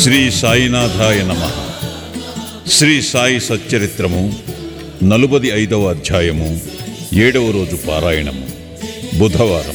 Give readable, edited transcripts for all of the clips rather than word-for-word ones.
శ్రీ సాయినాథాయ నమః. శ్రీ సాయి సచ్చరిత్రము 45వ అధ్యాయము 7వ రోజు పారాయణము. బుధవారం.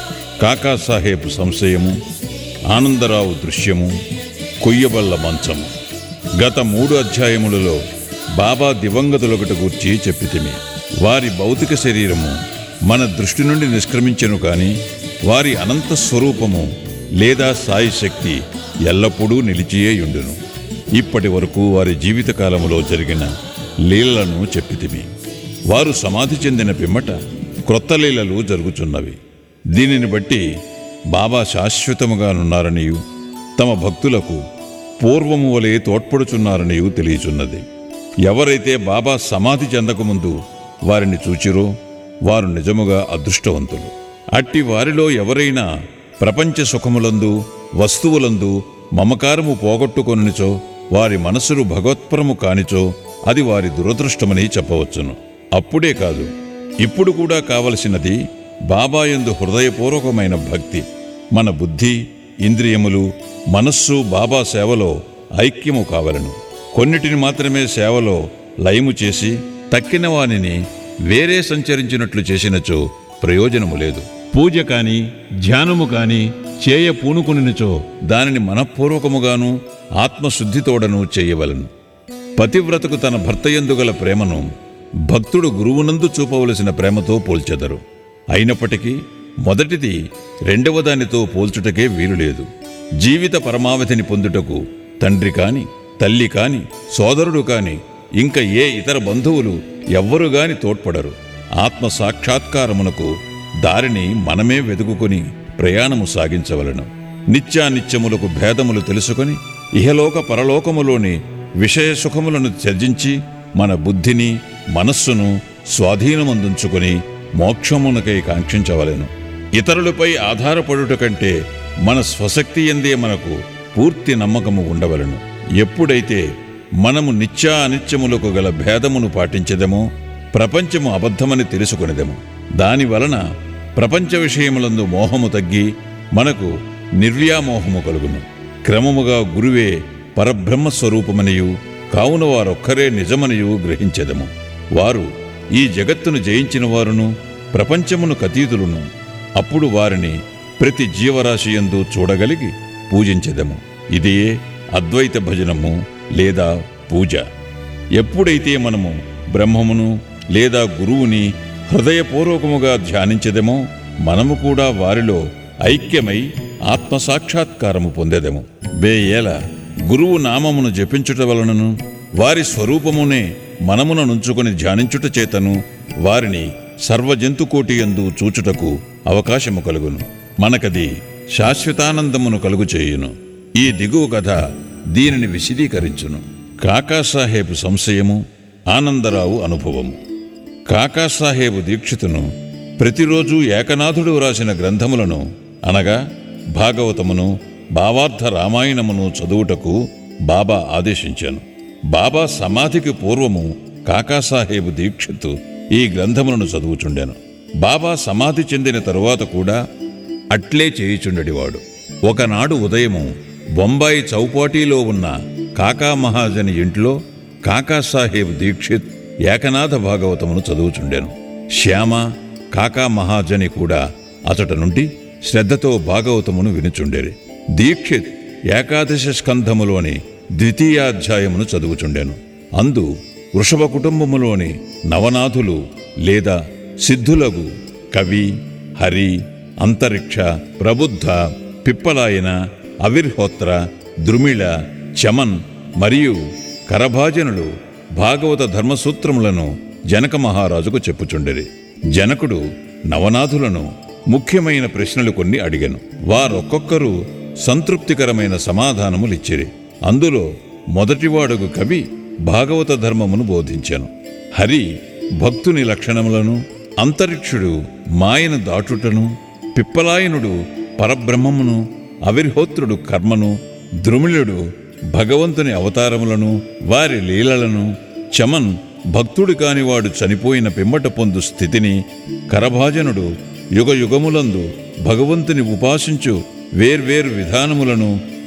కాకాసాహెబ్ సంశయము, ఆనందరావు దృశ్యము, కొయ్యబల్ల మంచము. గత 3 అధ్యాయములలో బాబా దివంగతులొకటి గూర్చి చెప్పితిమి. వారి భౌతిక శరీరము మన దృష్టి నుండి నిష్క్రమించెను, కాని వారి అనంత స్వరూపము లేదా సాయి శక్తి ఎల్లప్పుడూ నిలిచియేయుండును. ఇప్పటి వరకు వారి జీవితకాలములో జరిగిన లీలలను చెప్పితిమి. వారు సమాధి చెందిన పిమ్మట క్రొత్త లీలలు జరుగుచున్నవి. దీనిని బట్టి బాబా శాశ్వతముగానున్నారనియు తమ భక్తులకు పూర్వము వలె తోడ్పడుచున్నారనియు తెలియచున్నది. ఎవరైతే బాబా సమాధి చెందకముందు వారిని చూచిరో వారు నిజముగా అదృష్టవంతులు. అట్టి వారిలో ఎవరైనా ప్రపంచ సుఖములందు వస్తువులందు మమకారము పోగొట్టుకొనిచో వారి మనసులు భగవత్పరము కానిచో అది వారి దురదృష్టమని చెప్పవచ్చును. అప్పుడే కాదు, ఇప్పుడు కూడా కావలసినది బాబాయందు హృదయపూర్వకమైన భక్తి. మన బుద్ధి, ఇంద్రియములు, మనస్సు బాబా సేవలో ఐక్యము కావలను. కొన్నిటిని మాత్రమే సేవలో లయము చేసి తక్కిన వానిని వేరే సంచరించినట్లు చేసినచో ప్రయోజనము లేదు. పూజ కాని ధ్యానము కాని చేయ పూనుకునిచో దానిని మనఃపూర్వకముగాను ఆత్మశుద్ధితోడను చేయవలను. పతివ్రతకు తన భర్తయందు గల ప్రేమను భక్తుడు గురువునందు చూపవలసిన ప్రేమతో పోల్చెదరు. అయినప్పటికీ మొదటిది రెండవ దానితో పోల్చుటకే వీలులేదు. జీవిత పరమావధిని పొందుటకు తండ్రి కాని, తల్లి కాని, సోదరుడు కాని, ఇంకా ఏ ఇతర బంధువులు ఎవ్వరు గాని తోడ్పడరు. ఆత్మ సాక్షాత్కారమునకు దారిని మనమే వెతుకుని ప్రయాణము సాగించవలను. నిత్యానిత్యములకు భేదములు తెలుసుకొని ఇహలోక పరలోకములోని విషయ సుఖములను త్యజించి మన బుద్ధిని, మనస్సును స్వాధీనమందుంచుకొని మోక్షమునకై కాంక్షించవలెను. ఇతరులపై ఆధారపడుట కంటే మన స్వశక్తి యందే మనకు పూర్తి నమ్మకము ఉండవలను. ఎప్పుడైతే మనము నిత్యానిత్యములకు గల భేదమును పాటించెదమో ప్రపంచము అబద్ధమని తెలుసుకొనిదెము. దానివలన ప్రపంచ విషయములందు మోహము తగ్గి మనకు నిర్వ్యామోహము కలుగును. క్రమముగా గురువే పరబ్రహ్మస్వరూపమనియు కావున వారొక్కరే నిజమనియు గ్రహించెదము. వారు ఈ జగత్తును జయించిన వారును ప్రపంచమును కతీతులును. అప్పుడు వారిని ప్రతి జీవరాశియందు చూడగలిగి పూజించెదము. ఇదియే అద్వైత భజనము లేదా పూజ. ఎప్పుడైతే మనము బ్రహ్మమును లేదా గురువుని హృదయపూర్వకముగా ధ్యానించెదమో మనము కూడా వారిలో ఐక్యమై ఆత్మసాక్షాత్కారము పొందెదము. వేయేల గురువు నామమును జపించుట వలనను వారి స్వరూపమునే మనమున నుంచుకొని ధ్యానించుట చేతను వారిని సర్వజంతుకోటియందు చూచుటకు అవకాశము కలుగును. మనకది శాశ్వతానందమును కలుగు చేయును. ఈ దిగువ కథ దీనిని విశదీకరించును. కాకాసాహెబ్ సంశయము, ఆనందరావు అనుభవము. కాకాసాహెబ్ దీక్షితును ప్రతిరోజు ఏకనాథుడు వ్రాసిన గ్రంథములను అనగా భాగవతమును, భావార్థ రామాయణమును చదువుటకు బాబా ఆదేశించాను. బాబా సమాధికి పూర్వము కాకాసాహెబ్ దీక్షిత్ ఈ గ్రంథములను చదువుచుండెను. బాబా సమాధి చెందిన తరువాత కూడా అట్లే చేయుచుండెడివాడు. ఒకనాడు ఉదయము బొంబాయి చౌపాటీలో ఉన్న కాకా మహాజని ఇంట్లో కాకాసాహెబ్ దీక్షిత్ ఏకనాథ భాగవతమును చదువుచుండెను. శ్యామ, కాకా మహాజని కూడా అతట నుండి శ్రద్ధతో భాగవతమును వినుచుండెరి. దీక్షిత్ ఏకాదశ స్కంధములోని ద్వితీయాధ్యాయమును చదువుచుండెను. అందు వృషభ కుటుంబములోని నవనాథులు లేదా సిద్ధులగు కవి, హరి, అంతరిక్ష, ప్రబుద్ధ, పిప్పలాయన, అవిర్హోత్ర, ద్రుమిళ, చమన్ మరియు కరభాజనులు భాగవత ధర్మసూత్రములను జనక మహారాజుకు చెప్పుచుండెరి. జనకుడు నవనాథులను ముఖ్యమైన ప్రశ్నలు కొన్ని అడిగెను. వారొక్కొక్కరు సంతృప్తికరమైన సమాధానములిచ్చిరి. అందులో మొదటివాడుగు కవి భాగవత ధర్మమును బోధించెను. హరి భక్తుని లక్షణములను, అంతరిక్షుడు మాయను దాటుటను, పిప్పలాయనుడు పరబ్రహ్మమును, అవిర్హోత్రుడు కర్మను, ద్రుమిళుడు భగవంతుని అవతారములను వారి లీలలను, చమన్ భక్తుడు కానివాడు చనిపోయిన పిమ్మట పొందు స్థితిని, కరభాజనుడు యుగయుగములందు భగవంతుని ఉపాసించు వేర్వేరు విధానములను,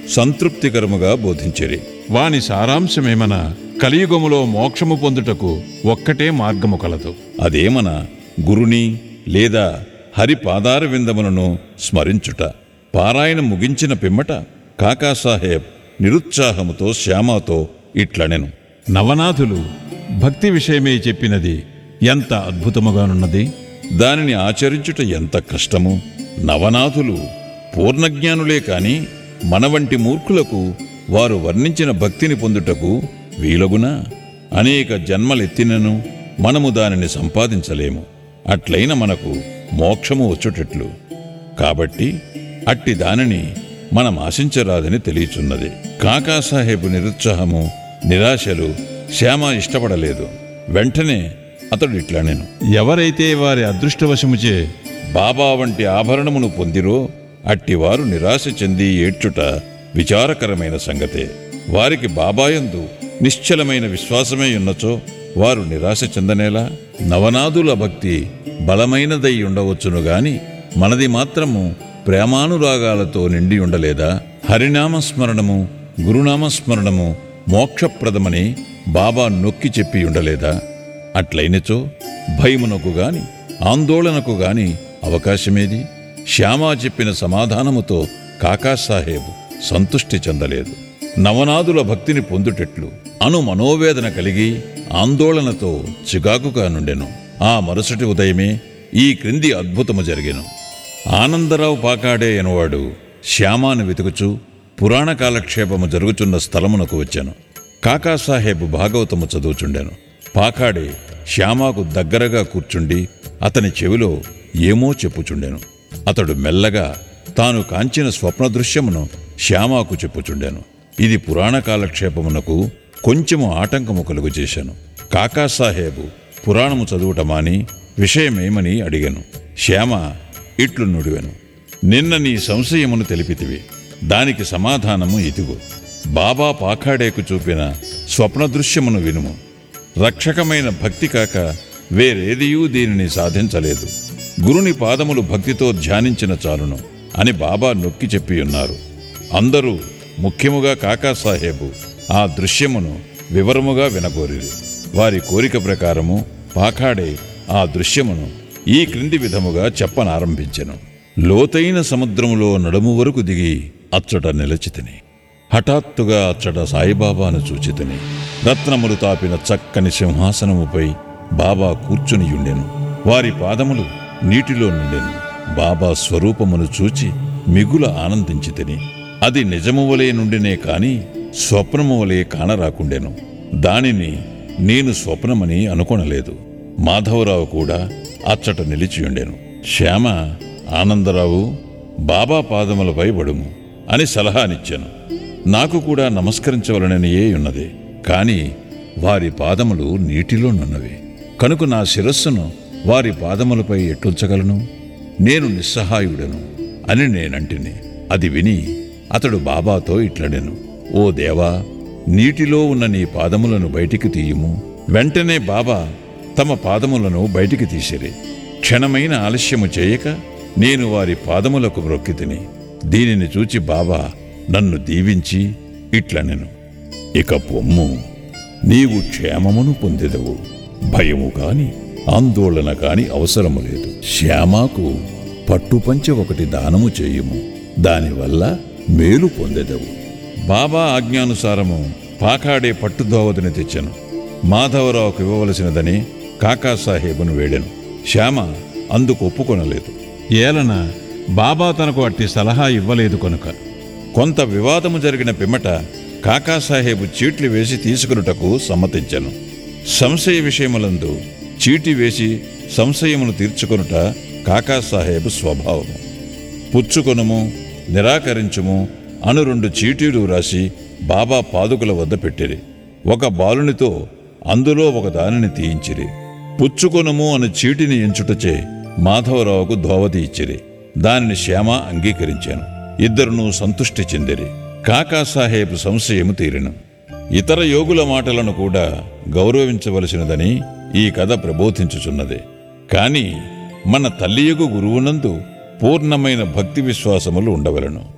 సంతృప్తికరముగా బోధించిరి. వాని సారాంశమేమన కలియుగములో మోక్షము పొందుటకు ఒక్కటే మార్గము కలదు. అదేమన గురుని లేదా హరి పాదార విందములను స్మరించుట. పారాయణ ముగించిన పిమ్మట కాకాసాహెబ్ నిరుత్సాహముతో శ్యామాతో ఇట్లనెను. నవనాథులు భక్తి విషయమే చెప్పినది ఎంత అద్భుతముగానున్నది. దానిని ఆచరించుట ఎంత కష్టము. నవనాథులు పూర్ణజ్ఞానులే కాని మన వంటి మూర్ఖులకు వారు వర్ణించిన భక్తిని పొందుటకు వీలగునా? అనేక జన్మలెత్తినను మనము దానిని సంపాదించలేము. అట్లయిన మనకు మోక్షము వచ్చుటట్లు. కాబట్టి అట్టి దానిని మనం ఆశించరాదని తెలియచున్నది. కాకాసాహెబ్ నిరుత్సాహము, నిరాశలు శ్యామ ఇష్టపడలేదు. వెంటనే అతడు ఇట్లనెను. ఎవరైతే వారి అదృష్టవశముచే బాబా వంటి ఆభరణమును పొందిరో అట్టివారు నిరాశ చెంది ఏడ్చుట విచారకరమైన సంగతే. వారికి బాబాయందు నిశ్చలమైన విశ్వాసమే ఉన్నచో వారు నిరాశ చెందనేలా? నవనాథుల భక్తి బలమైనదై ఉండవచ్చును గాని మనది మాత్రము ప్రేమానురాగాలతో నిండి ఉండలేదా? హరినామస్మరణము, గురునామస్మరణము మోక్షప్రదమని బాబా నొక్కి చెప్పి ఉండలేదా? అట్లయినచో భయమునకు గాని ఆందోళనకు గాని అవకాశమేది? శ్యామా చెప్పిన సమాధానముతో కాకాసాహెబ్ సంతుష్టి చెందలేదు. నవనాథుల భక్తిని పొందుటెట్లు అను మనోవేదన కలిగి ఆందోళనతో చికాకుగా నుండెను. ఆ మరుసటి ఉదయమే ఈ క్రింది అద్భుతము జరిగెను. ఆనందరావు పాకాడే అనువాడు శ్యామాను వెతుకుచూ పురాణ కాలక్షేపము జరుగుచున్న స్థలమునకు వచ్చాను. కాకాసాహెబ్ భాగవతము చదువుచుండెను. పాకాడే శ్యామాకు దగ్గరగా కూర్చుండి అతని చెవిలో ఏమో చెప్పుచుండెను. అతడు మెల్లగా తాను కాంచిన స్వప్న దృశ్యమును శ్యామాకు చెప్పుచుండెను. ఇది పురాణ కాలక్షేపమునకు కొంచెము ఆటంకము కలుగు చేశాను. కాకాసాహెబు పురాణము చదువుటమాని విషయమేమని అడిగాను. శ్యామ ఇట్లు నుడివెను. నిన్న నీ సంశయమును తెలిపితివి. దానికి సమాధానము ఇదిగో. బాబా పాఖాడేకు చూపిన స్వప్న దృశ్యమును వినుము. రక్షకమైన భక్తి కాక వేరేదియూ దీనిని సాధించలేదు. గురుని పాదములు భక్తితో ధ్యానించిన చాలును అని బాబా నొక్కి చెప్పి ఉన్నారు. అందరూ, ముఖ్యముగా కాకాసాహెబు ఆ దృశ్యమును వివరముగా వినగోరిరి. వారి కోరిక ప్రకారము పాఖాడే ఆ దృశ్యమును ఈ క్రింది విధముగా చెప్పనారంభించెను. లోతైన సముద్రములో నడుము వరకు దిగి అచ్చట నిలచితిని. హఠాత్తుగా అచ్చట సాయిబాబాను చూచితిని. రత్నములు తాపిన చక్కని సింహాసనముపై బాబా కూర్చునియుండెను. వారి పాదములు నీటిలో నుండెను. బాబా స్వరూపమును చూచి మిగుల ఆనందించితిని. అది నిజము వలె నుండినే కాని స్వప్నము వలె కానరాకుండెను. దానిని నేను స్వప్నమని అనుకొనలేదు. మాధవరావు కూడా అచ్చట నిలిచియుండెను. శ్యామ, ఆనందరావు, బాబా పాదములపై పడుము అని సలహానిచ్చాను. నాకు కూడా నమస్కరించవలననియే ఉన్నది. కాని వారి పాదములు నీటిలోనున్నవి కనుక నా శిరస్సును వారి పాదములపై ఎట్లుంచగలను? నేను నిస్సహాయుడను అని నేనంటిని. అది విని అతడు బాబాతో ఇట్లనెను. ఓ దేవా, నీటిలో ఉన్న నీ పాదములను బయటికి తీయుము. వెంటనే బాబా తమ పాదములను బయటికి తీసిరి. క్షణమైన ఆలస్యము చేయక నేను వారి పాదములకు మ్రొక్కితిని. దీనిని చూచి బాబా నన్ను దీవించి ఇట్లనెను. ఇక పొమ్ము, నీవు క్షేమమును పొందెదవు. భయము కాని ఆందోళన కాని అవసరము లేదు. శ్యామాకు పట్టుపంచె ఒకటి దానము చేయుము. దానివల్ల మేలు పొందెదవు. బాబా ఆజ్ఞానుసారము పాకాడే పట్టుదోవతిని తెచ్చెను. మాధవరావుకు ఇవ్వవలసినదని కాకాసాహెబును వేడెను. శ్యామ అందుకు ఒప్పుకొనలేదు. ఏలన బాబా తనకు అట్టి సలహా ఇవ్వలేదు కనుక. కొంత వివాదము జరిగిన పిమ్మట కాకాసాహెబు చీట్లు వేసి తీసుకునుటకు సమ్మతించెను. సంశయ విషయములందు చీటి వేసి సంశయమును తీర్చుకొనుట కాకాసాహెబు స్వభావము. పుచ్చుకొనుము, నిరాకరించుము అను 2 చీటీలు రాసి బాబా పాదుకుల వద్ద పెట్టిరి. ఒక బాలునితో అందులో ఒక దానిని తీయించిరి. పుచ్చుకొనుము అను చీటిని ఎంచుటచే మాధవరావుకు ధోవతి ఇచ్చిరి. దానిని శ్యామ అంగీకరించాను. ఇద్దరును సంతుష్టి చెందిరి. కాకాసాహెబు సంశయము తీరిను. ఇతర యోగుల మాటలను కూడా గౌరవించవలసినదని ఈ కథ ప్రబోధించుచున్నది. కాని మన తల్లియగు గురువునందు పూర్ణమైన భక్తి విశ్వాసములు ఉండవలను.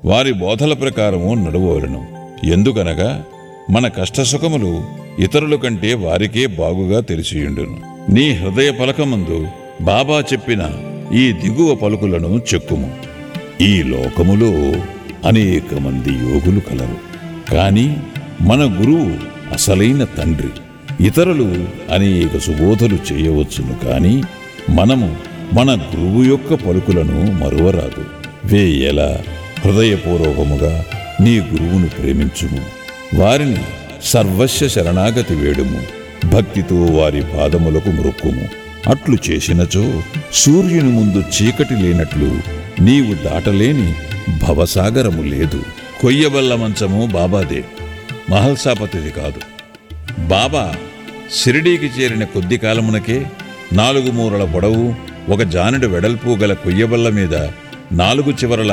వారి బోధల ప్రకారము నడవవలెను. ఎందుకనగా మన కష్టసుఖములు ఇతరుల కంటే వారికే బాగుగా తెలిసియుండును. నీ హృదయ పలకమందు బాబా చెప్పిన ఈ దిగువ పలుకులను చెక్కుము. ఈ లోకములో అనేక మంది యోగులు కలరు, కాని మన గురువు అసలైన తండ్రి. ఇతరులు అనేక సుబోధలు చేయవచ్చును, కాని మనము మన గురువు యొక్క పలుకులను మరువరాదు. వేయలా హృదయపూర్వకముగా నీ గురువును ప్రేమించుము. వారిని సర్వస్వ శరణాగతి వేడుము. భక్తితో వారి పాదములకు మ్రొక్కుము. అట్లు చేసినచో సూర్యుని ముందు చీకటి లేనట్లు నీవు దాటలేని భవసాగరము లేదు. కొయ్యబల్ల మంచము బాబాదే, మహల్సాపతిది కాదు. బాబా షిరిడీకి చేరిన కొద్ది కాలమునకే 4 మూరల పొడవు 1 జానెడు వెడల్పు గల కొయ్యబల్ల మీద 4 చివరల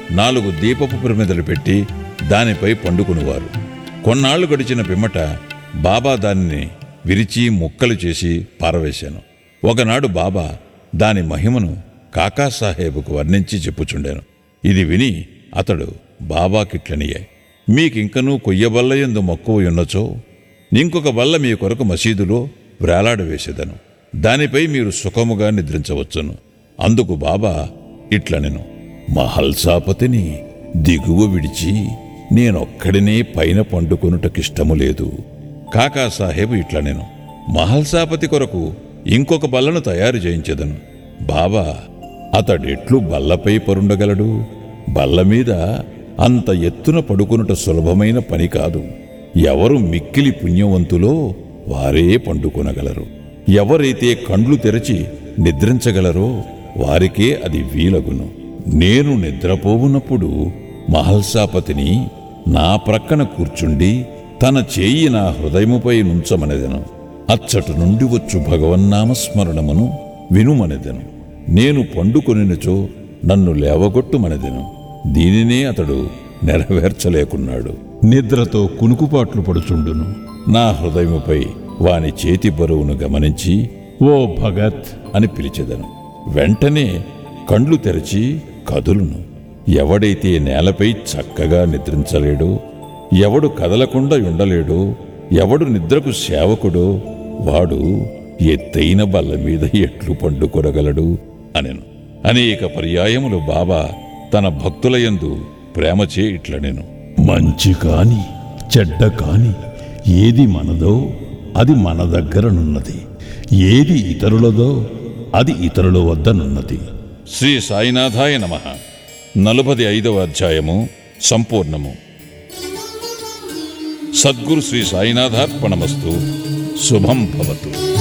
4 దీపపు ప్రమిదలు పెట్టి దానిపై పండుకునివారు. కొన్నాళ్లు గడిచిన పిమ్మట బాబా దానిని విరిచి ముక్కలు చేసి పారవేశాను. ఒకనాడు బాబా దాని మహిమను కాకాసాహేబుకు వర్ణించి చెప్పుచుండాను. ఇది విని అతడు బాబాకిట్లనియే, మీకింకనూ కొయ్యబల్లయందు మక్కువ ఉన్నచో ఇంకొక బల్ల మీ కొరకు మసీదులో వ్రేలాడవేసేదను. దానిపై మీరు సుఖముగా నిద్రించవచ్చును. అందుకు బాబా ఇట్లనెను, మహల్సాపతిని దిగువ విడిచి నేనొక్కడినే పైన పండుకొనుటకిష్టము లేదు. కాకాసాహేబు ఇట్లనెను, మహల్సాపతి కొరకు ఇంకొక బల్లను తయారు చేయించెదను. బాబా, అతడెట్లు బల్లపై పరుండగలడు? బల్లమీద అంత ఎత్తున పడుకొనుట సులభమైన పని కాదు. ఎవరు మిక్కిలి పుణ్యవంతులో వారే పండుకొనగలరు. ఎవరైతే కండ్లు తెరచి నిద్రించగలరో వారికే అది వీలగును. నేను నిద్రపోవునప్పుడు మహల్సాపతిని నా ప్రక్కన కూర్చుండి తన చేయి నా హృదయముపై నుంచమనెదను. అచ్చటు నుండి వచ్చు భగవన్నామస్మరణమును వినుమనెదను. నేను పండుకొనినచో నన్ను లేవగొట్టుమనెదను. దీనినే అతడు నెరవేర్చలేకున్నాడు. నిద్రతో కునుకుపాట్లు పడుచుండును. నా హృదయముపై వాని చేతి బరువును గమనించి ఓ భగత్ అని పిలిచెదను. వెంటనే కండ్లు తెరచి కదులును. ఎవడైతే నేలపై చక్కగా నిద్రించలేడో, ఎవడు కదలకుండా ఉండలేడో, ఎవడు నిద్రకు సేవకుడో వాడు ఎత్తైన బల్ల మీద ఎట్లు పండుకొనగలడు అనెను. అనేక పర్యాయములు బాబా తన భక్తులయందు ప్రేమచే ఇట్లనెను, మంచి కాని చెడ్డ కాని ఏది మనదో అది మన దగ్గరనున్నది, ఏది ఇతరులదో అది ఇతరుల వద్దనున్నది. శ్రీ సాయినాథాయ నమః. 45వ అధ్యాయము సంపూర్ణము. సద్గురు శ్రీ సాయినాథార్పణమస్తు. శుభం భవతు.